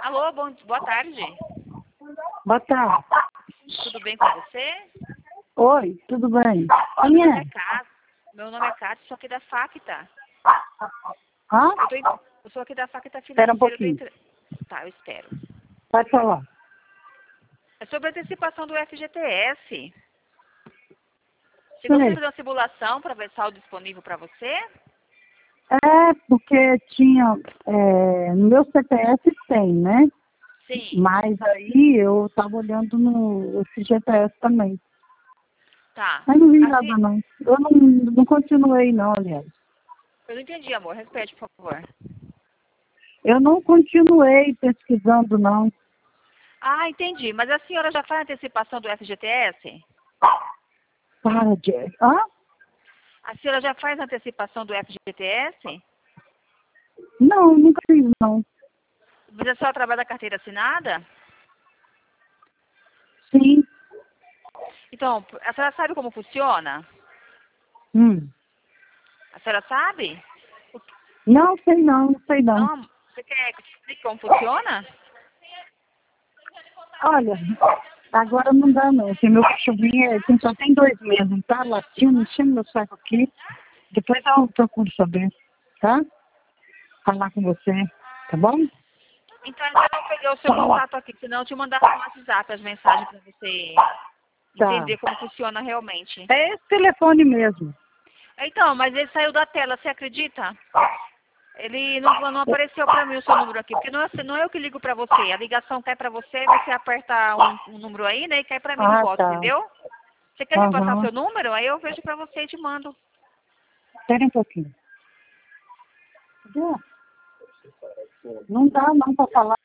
Alô, boa tarde. Boa tarde. Tudo bem com você? Oi, tudo bem? Meu Quem nome é? é Cássio. Meu nome é Cássio, sou aqui da Facta. Hã? Eu sou aqui da Facta Espera um Financeira. pouquinho. Tá, eu espero. Pode falar. É sobre a antecipação do FGTS. Você Sei. gostaria de uma simulação para ver saldo disponível para você? É, porque tinha, no meu CPF tem, né? Sim. Mas aí eu estava olhando no FGTS também. Tá. Mas não vi nada Assim, não. Eu não continuei não, aliás. eu não entendi, amor. Repete, por favor. Eu não continuei pesquisando não. Ah, entendi. Mas a senhora já faz antecipação do FGTS? Para de... Hã? A senhora já faz antecipação do FGTS? Não, nunca fiz não. Mas a senhora trabalha da carteira assinada? Sim. Então, a senhora sabe como funciona? Hum. A senhora sabe? Não sei não, não sei não. Não, você quer que eu te explique como funciona? Olha, agora não dá não, porque meu cachorrinho só tem 2 meses, tá latindo, enchendo meu saco aqui. Depois eu procuro saber, tá? Falar com você, tá bom? Então, eu não peguei o seu Fala. contato aqui, senão eu te mandava no WhatsApp as mensagens para você Tá. entender como funciona realmente. É esse telefone mesmo. Então, mas ele saiu da tela, você acredita? Ele não apareceu para mim o seu número aqui, porque não é eu que ligo para você. A ligação cai para você, você aperta um número aí, né, e cai para mim de Ah, volta, tá. entendeu? Você quer me passar o Aham. seu número? Aí eu vejo para você e te mando. Espera um pouquinho. Não dá não pra falar.